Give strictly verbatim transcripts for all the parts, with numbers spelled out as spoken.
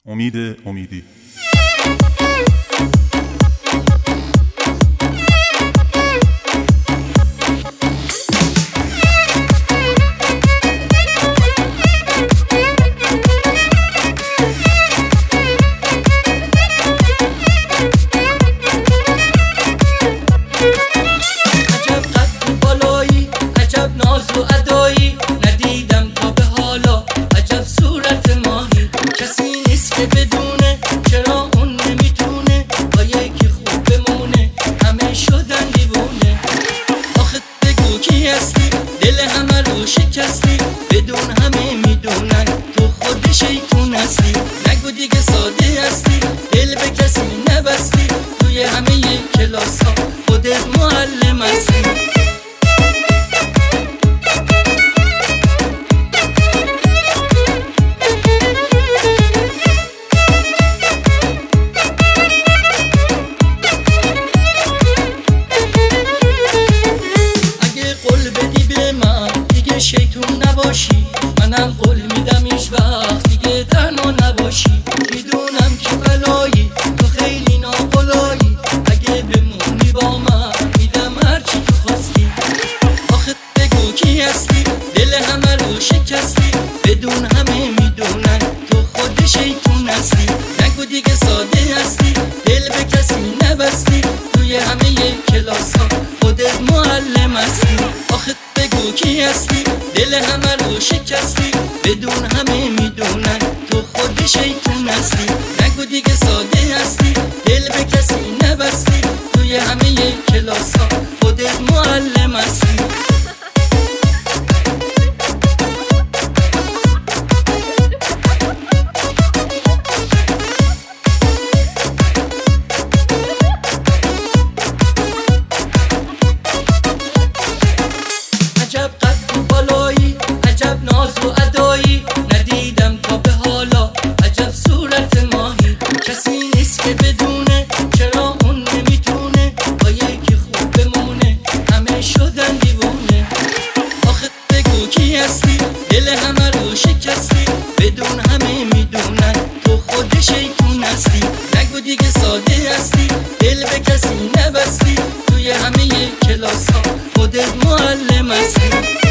امید امیدی. ناز و ادایی ندیدم تا به حالا، عجب صورت ماهی کسی نیست که بدونه، چرا اون نمیتونه با یکی خوب بمونه، همه شدن دیوونه. آخه بگو کی هستی، دل همه رو شکستی، بدون همه میدونن تو خود شیطون هستی. نگو دیگه ساده هستی، دل به کسی نبستی، توی همه کلاس ها خودت معلم هستی. شیطون نباشی، منم قول میدم هیچ وقت دیگه تنها نباشی. میدونم که بلایی تو خیلی ناقلایی، اگه بمونی با من میدم هرچی تو خواستی. آخه بگو کی هستی، دل همه رو شکستی، بدون همه میدونن تو خود شیطون هستی. نگو دیگه ساده هستی، دل به کسی نبستی، توی همه کلاس ها خودت معلم هستی. آخه بگو کی هستی، دل همه رو شکستی، بدون همه میدونن تو خود شیطون هستی. نگو دیگه ساده هستی، دل به کسی نبستی، توی همه کلاس ها خودت معلم هستی. عجب قد و بالایی، عجب ناز و ادایی ندیدم تا به حالا، عجب صورت ماهی کسی نیست که بدونه، چرا اون نمیتونه با یکی خوب بمونه، همه شدن دیوونه. آخه بگو کی هستی، دل همه رو شکستی، بدون همه میدونن تو خود شیطون هستی. نگو دیگه ساده هستی، دل به کسی نبستی، توی همه کلاس ها خودت معلم هستی.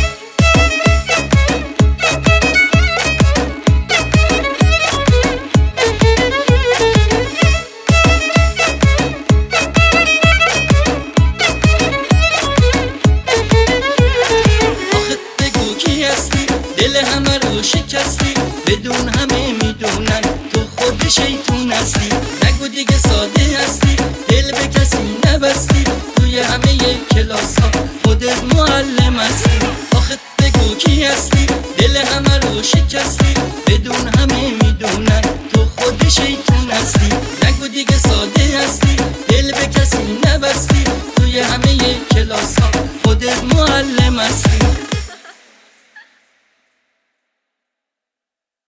دل همه رو شکستی، بدون همه میدونن تو خود شیطون هستی. نگو دیگه ساده هستی، دل به کسی نبستی، توی همه کلاس ها خودت معلم هستی. آخه بگو کی هستی، دل همه رو شکستی، بدون همه میدونن تو خود شیطون هستی. نگو دیگه ساده هستی، دل به کسی نبستی، توی همه کلاس ها خودت معلم هستی.